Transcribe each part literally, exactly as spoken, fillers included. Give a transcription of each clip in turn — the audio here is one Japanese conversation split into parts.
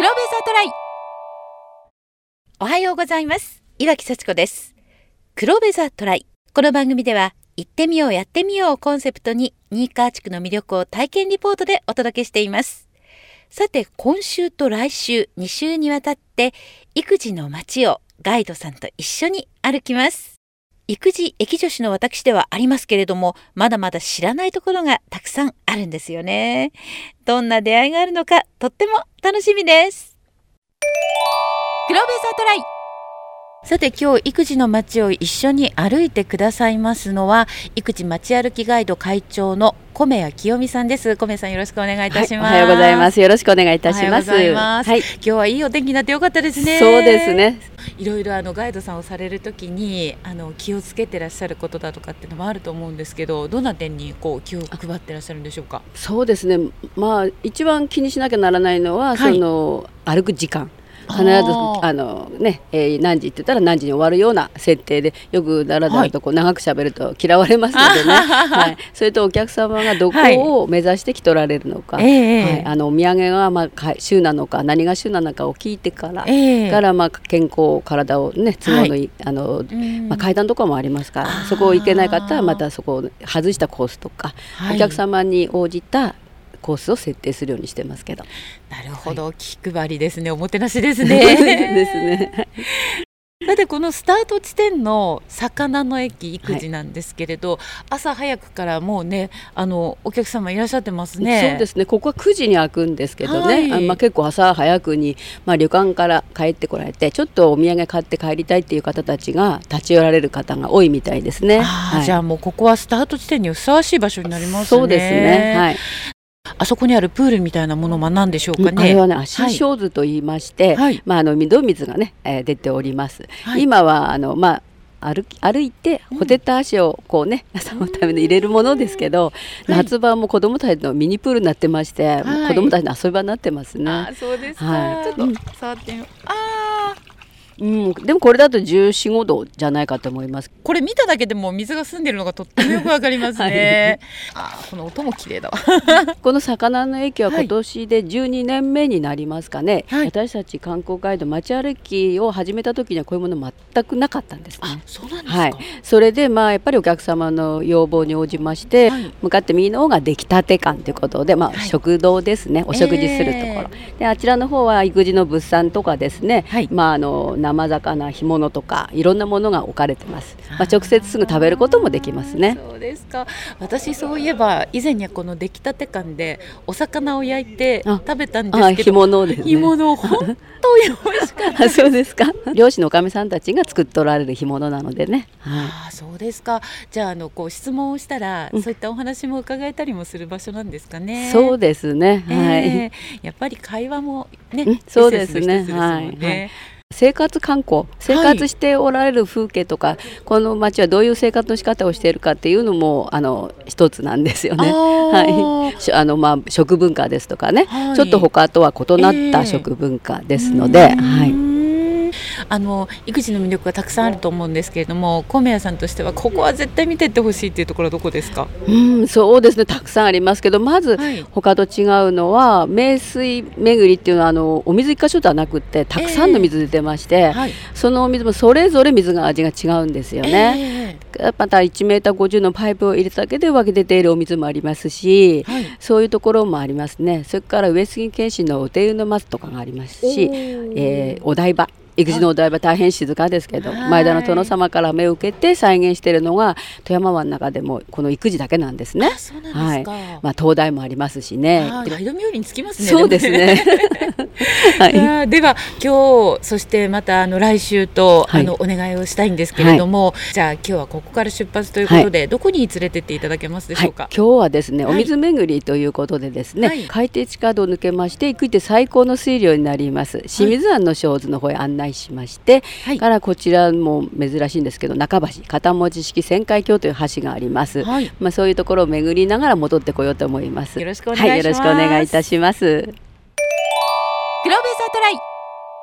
ローベザートライ。おはようございます。岩木幸子です。クローベザートライ。この番組では行ってみようやってみようをコンセプトに新川地区の魅力を体験リポートでお届けしています。さて、今週と来週に週にわたって育児の街をガイドさんと一緒に歩きます。育児益女子の私ではありますけれども、まだまだ知らないところがたくさんあるんですよね。どんな出会いがあるのかとっても楽しみです。クローベザートライ。さて、今日育児の街を一緒に歩いてくださいますのは育児街歩きガイド会長の小宮清美さんです。小宮さん、よろしくお願いいたします。 はい、おはようございます。よろしくお願いいたします。 おはようございます、 はい、 今日はいいお天気になってよかったですね。 そうですね。 いろいろあのガイドさんをされるときにあの気をつけてらっしゃることだとかっていうのもあると思うんですけど、どんな点にこう気を配ってらっしゃるんでしょうか。 そうですね、まあ一番気にしなきゃならないのは、はい、その歩く時間、必ずあの、ねえー、何時って言ったら何時に終わるような設定で、よくだらだらとこう長く喋ると嫌われますのでね、はい、それとお客様がどこを目指して来とられるのか、はいはい、あのお土産がまあ週なのか何が週なのかを聞いてから、えー、からまあ健康体をね都合のいい、はい、あのまあ、階段とかもありますから、そこを行けない方はまたそこを外したコースとか、はい、お客様に応じたコースを設定するようにしてますけど。 なるほど、はい、気配りですね。おもてなしですね。 ですね。 さて、このスタート地点の魚の駅育児なんですけれど、はい、朝早くからもうねあのお客様いらっしゃってますね。 そうですね、ここはくじに開くんですけどね、はい、あまあ、結構朝早くに、まあ、旅館から帰ってこられてちょっとお土産買って帰りたいっていう方たちが立ち寄られる方が多いみたいですね。 はい、じゃあもうここはスタート地点にふさわしい場所になりますね。 そうですね、はい。 あそこにあるプールみたいなものは何でしょうかね。 あれはね、足小図と言いまして、はい、まあ、あの井戸水がね、えー、出ております。はい、今はあの、まあ、歩き歩いてほてった足をこうね、うん、そのために入れるものですけど、はい、夏場も子どもたちのミニプールになってまして、はい、子どもたちの遊び場になってますね。 あ、そうですか、はい、ちょっと触ってみよう。あうん、でもこれだとじゅうよん、ごどじゃないかと思います。 これ見ただけでも水が澄んでるのがとってもよくわかりますね。はい、あ、この音も綺麗だわ。 この魚の駅は今年でじゅうにねんめになりますかね。はい、私たち観光ガイド街歩きを始めた時にはこういうもの全くなかったんですね。 あ、そうなんですか。 はい、それでまあやっぱりお客様の要望に応じまして、はい、向かって右の方が出来たて館ということで、まあ、はい、食堂ですね、お食事するところ、えー、であちらの方は育児の物産とかですね、はい、まあ、あの生魚干物とかいろんなものが置かれてます。まあ、直接すぐ食べることもできますね。 そうですか。私そういえば以前にはこの出来たて館でお魚を焼いて食べたんですけど、 干物ですね。 干物本当に美味しかったです。 そうですか。漁師のおかみさんたちが作っておられる干物なのでね。 はい、あ、そうですか。じゃあ、あのこう質問をしたら、うん、そういったお話も伺えたりもする場所なんですかね。 そうですね、はい、 えー、やっぱり会話もね、うん、 そうですね、はい、はい、生活観光、生活しておられる風景とか、はい、この町はどういう生活の仕方をしているかっていうのもあの一つなんですよね。はい、あのまあ食文化ですとかね、はい、ちょっと他とは異なった食文化ですので、えー、はい。 あの育児の魅力がたくさんあると思うんですけれども、小宮さんとしてはここは絶対見てってほしいっていうところはどこですか。 うん、そうですね、たくさんありますけど、まず、はい、他と違うのは名水巡りっていうのはあのお水一箇所ではなくってたくさんの水出てまして、えーはい、そのお水もそれぞれ水が味が違うんですよね。えー、またいちメーターごじゅうのパイプを入れただけで湧き出ているお水もありますし、はい、そういうところもありますね。それから上杉謙信のお手湯の松とかがありますし、えー、お台場、育児のお台場大変静かですけど、前田の殿様から目を受けて再現しているのが富山湾の中でもこの育児だけなんですね。 あ、そうなんですか。はい、 まあ、灯台もありますしね。 ガイド冥利につきますね。 そうですね。 はい、では今日そしてまたあの来週と、はい、あのお願いをしたいんですけれども、はい、じゃあ今日はここから出発ということで、はい、どこに連れてっていただけますでしょうか。 はい、今日はですね、お水巡りということでですね、はい、海底地下道を抜けまして育児で最高の水量になります清水湾の小津の方へ案内しまして、はい、からこちらも珍しいんですけど中橋片文字式旋回橋という橋があります。はい、まあ、そういうところを巡りながら戻ってこようと思います。 よろしくお願いします。 はい、よろしくお願いいたします。 クローベザートライ。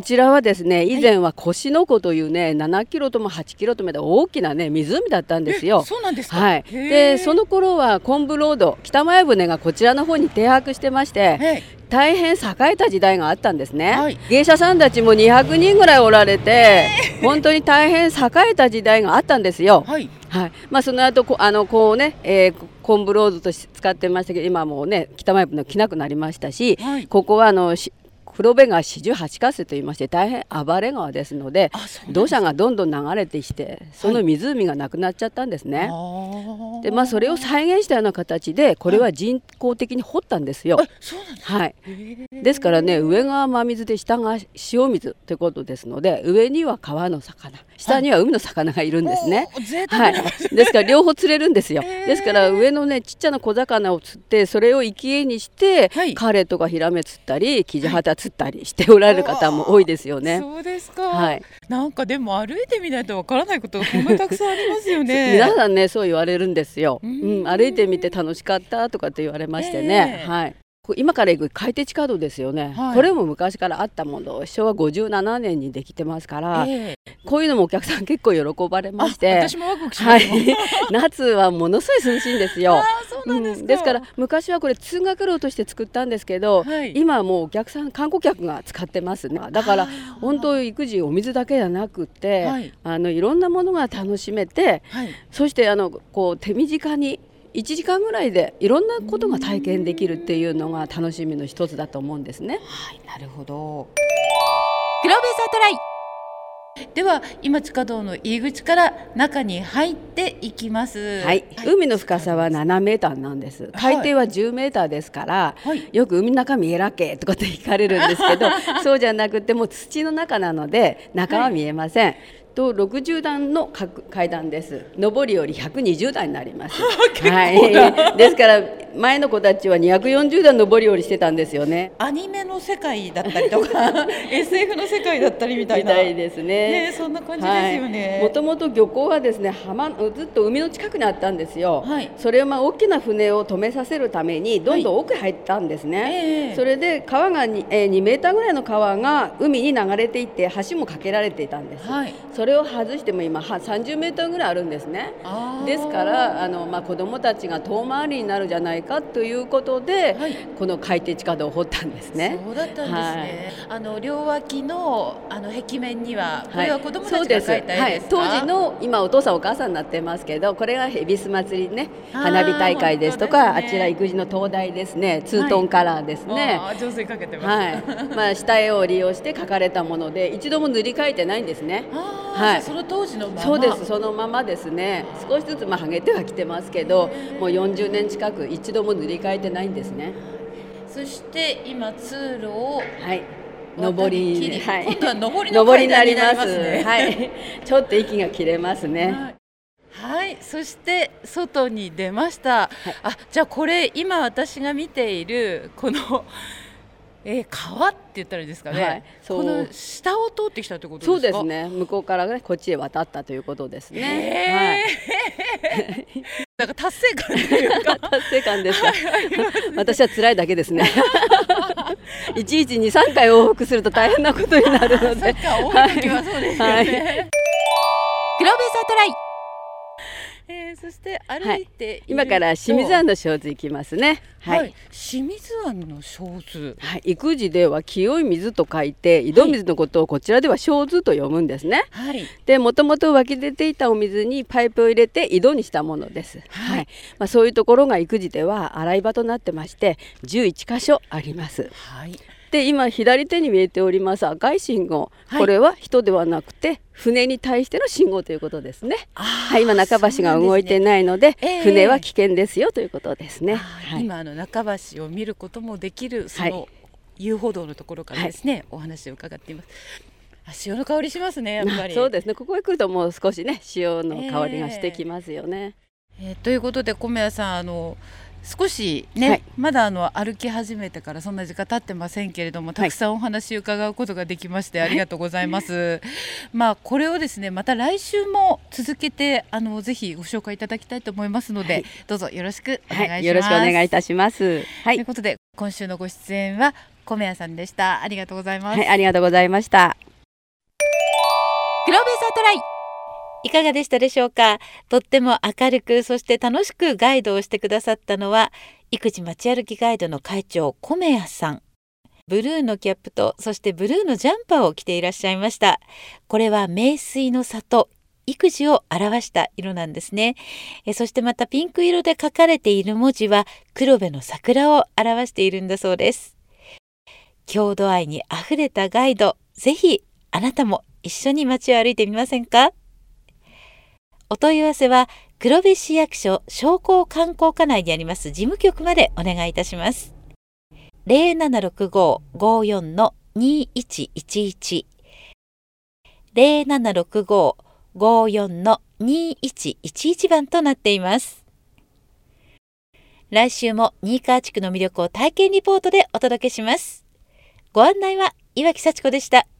こちらはですね、以前は越の湖というね、ななキロともはちキロとも大きなね湖だったんですよ。 そうなんですか。 はい。でその頃は昆布ロード北前船がこちらの方に停泊してまして、大変栄えた時代があったんですね、はい、芸者さんたちもにひゃくにんぐらいおられて、本当に大変栄えた時代があったんですよ。はい、はい。まあ、その後こあのこうね、えー、昆布ロードとして使ってましたけど、今もうね北前船着なくなりましたし、はい、ここはあの黒部川四十八ヶ瀬といいまして、大変暴れ川ですので、土砂がどんどん流れてきて、その湖がなくなっちゃったんですね。はい、でまあそれを再現したような形で、これは人工的に掘ったんですよ。はい、そうなんですか。はい。ですからね、上が真水で下が塩水ということですので、上には川の魚、下には海の魚がいるんですね。はい。はい、ですから両方釣れるんですよ。ですから上のねちっちゃな小魚を釣って、それを生き餌にして、はい、カレとかヒラメ釣ったりキジハタ釣ったりしておられる方も多いですよね。 そうですか。はい。なんかでも歩いてみないとわからないことがこんなにたくさんありますよね。 皆さんねそう言われるんですよ。うん、歩いてみて楽しかったとかって言われましてね。はい。今から行く海底地下道ですよね、はい、これも昔からあったもの、しょうわごじゅうななねんにできてますから、えー、こういうのもお客さん結構喜ばれまして、 私もワクワクします。はい、 夏はものすごい涼しいんですよ。 あ、そうなんですか。 うん、ですから昔はこれ通学路として作ったんですけど、はい、今はもうお客さん観光客が使ってますね。だから本当育児お水だけじゃなくて、はい、あのいろんなものが楽しめて、はい、そしてあのこう手短にいちじかんぐらいでいろんなことが体験できるっていうのが楽しみの一つだと思うんですね。 はい、なるほど。グローベザートライでは今地下道の入り口から中に入っていきます。 はい、はい、海の深さはななメーターなんです。海底はじゅうメーターですから、はい、よく海の中見えらけとかって聞かれるんですけどそうじゃなくてもう土の中なので中は見えません。はい、とろくじゅうだんの階段です。上りよりひゃくにじゅうだんになります。はい、ですから前の子たちはにひゃくよんじゅうだん上り下りしてたんですよね。 アニメの世界だったりとかエスエフ の世界だったりみたいな。 みたいですね。 ね、そんな感じですよね。 もともと漁港はですね、浜ずっと海の近くにあったんですよ。はい、それをまあ大きな船を止めさせるためにどんどん奥へ入ったんですね。はい、えー、それで川が 2, えー、にメーターぐらいの川が海に流れていって橋も架けられていたんです。はい、それを外しても今さんじゅうメーターぐらいあるんですね。ですからあの、まあ、子どもたちが遠回りになるじゃないかということで、はい、この海底地下道を掘ったんですね。 そうだったんですね。はい、あの両脇 の, あの壁面にはこれは子どもたちが描いた絵ですか？ はい、当時の今お父さんお母さんになってますけど、これが恵比寿祭りね、花火大会ですとか、 あ, ね、あちら育児の灯台ですね、ツートンカラーですね。 はい、あ上手に描けてます。 はい、まあ、下絵を利用して描かれたもので一度も塗り替えてないんですね。 はい、その当時のまま。 そうです、そのままですね。少しずつまあ剥げてはきてますけど、もうよんじゅうねん近く一度も塗り替えてないんですね。 そして今通路を、 はい、上り、 はい、今度は上りの階段になりますね。 はい、ちょっと息が切れますね。 はい、はい、そして外に出ました。はい、あ、じゃあこれ今私が見ているこのえー、川って言ったらいいですかね。はい、この下を通ってきたということですか？ そうですね。向こうから、ね、こっちへ渡ったということですね。 はい、なんか達成感というか達成感ですか。私は辛いだけですね。いちいちに、さんかい往復すると大変なことになるので。 そっか、多い時はそうですよね。はい、グローベザートライ。えー、そして歩いていると、はい、 今から清水湾の小図行きますね。 はい、はい、清水湾の小図、 はい、育児では清い水と書いて井戸水のことをこちらでは小図と読むんですね。はい、でもともと湧き出ていたお水にパイプを入れて井戸にしたものです。はい、はい、まあ、そういうところが育児では洗い場となってましてじゅういっかしょあります。はい、で今左手に見えております赤い信号、はい、これは人ではなくて船に対しての信号ということですね。はい、今中橋が動いてないの で, で、ねえー、船は危険ですよということですね。 はい、今あの中橋を見ることもできるその遊歩道のところからですね、はい、お話を伺っています。あ、潮の香りしますね、やっぱり。 そうですね、ここへ来るともう少しね潮の香りがしてきますよね。 えーえー、ということで米谷さん、あの少しね、はい、まだあの歩き始めてからそんな時間経ってませんけれども、たくさんお話を伺うことができましてありがとうございます。はい、まあこれをですねまた来週も続けてあのぜひご紹介いただきたいと思いますので、はい、どうぞよろしくお願いします。はい、 よろしくお願いいたします。はい、 ということで今週のご出演は米谷さんでした。ありがとうございます。 はい、ありがとうございました。 グローベザートライ、いかがでしたでしょうか。とっても明るく、そして楽しくガイドをしてくださったのは育児まち歩きガイドの会長米谷さん。ブルーのキャップとそしてブルーのジャンパーを着ていらっしゃいました。これは名水の里、育児を表した色なんですね。えそしてまたピンク色で書かれている文字は黒部の桜を表しているんだそうです。郷土愛にあふれたガイド、ぜひあなたも一緒に街を歩いてみませんか。お問い合わせは黒部市役所商工観光課内にあります事務局までお願いいたします。ゼロななろくごーごーよんのにいちいちいち ゼロななろくごーごーよんのにいちいちいち番となっています。来週も新川地区の魅力を体験リポートでお届けします。ご案内は岩木幸子でした。